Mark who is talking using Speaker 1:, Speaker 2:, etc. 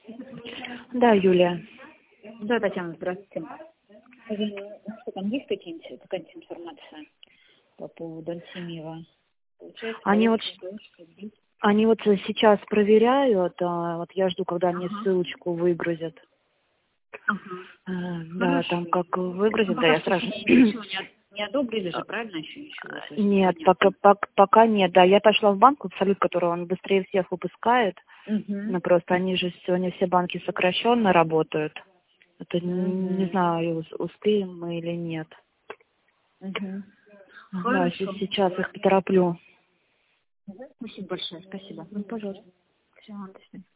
Speaker 1: Да, Юлия.
Speaker 2: Да, Татьяна, здравствуйте. Что там есть какая-нибудь информация по поводу Антимира? Получается,
Speaker 1: Они вот сейчас проверяют, вот я жду, когда мне ссылочку выгрузят. Да, там как выгрузят, да, я сразу...
Speaker 2: Не одобрили же, правильно, еще ничего?
Speaker 1: Нет, пока нет, да, я пошла в банк, Абсолют, который он быстрее всех выпускает, но просто они же сегодня все банки сокращенно работают. Это не знаю, успеем мы или нет. Да, сейчас их потороплю.
Speaker 2: Спасибо большое, спасибо.
Speaker 1: Пожалуйста.
Speaker 2: Все, до свидания.